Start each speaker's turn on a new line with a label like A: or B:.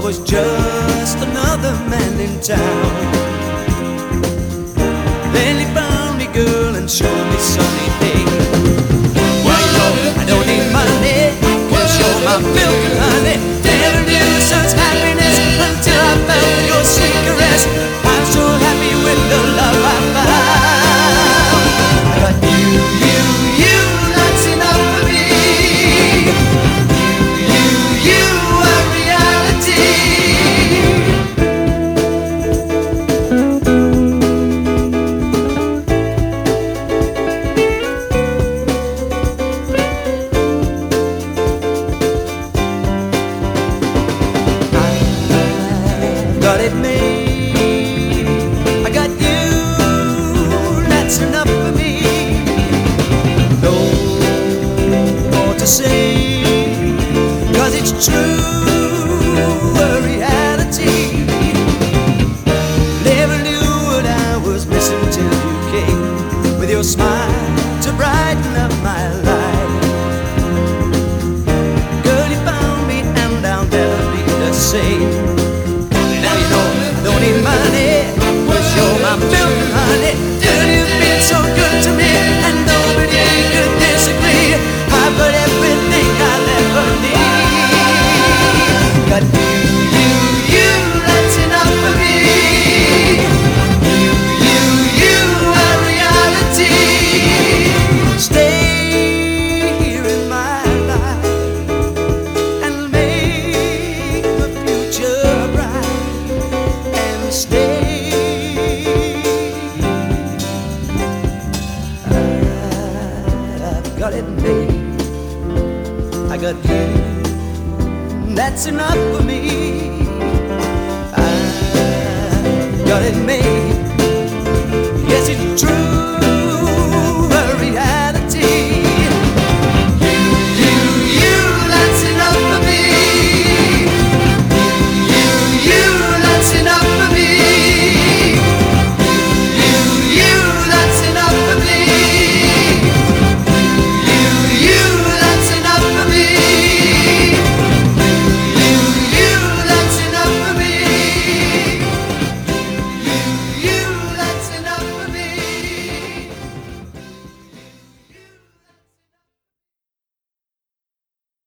A: was just another man in town. Then he found me, girl, and showed me sunny day. Well, you know, I don't need money, 'cause you're my milk and honey. Never knew such happiness until I felt your sweet caress. I'm so happy with the love I found. I got you, that's enough for me. You are reality. Got it made. I got you, that's enough for me. No more to say, 'cause it's true, a reality. Never knew what I was missing till you came, with your smile to brighten up my life. Girl, you found me and I'll never be the same. Now you know I don't need money, 'cause you're my milk and honey. Girl, you've been so good to me, and nobody could disagree. I've got everything I'll ever need. Got you, that's enough for me. You are reality. Stay here in my life and make the future bright. And stay. I've got it made. I got you, that's enough for me. I got it made.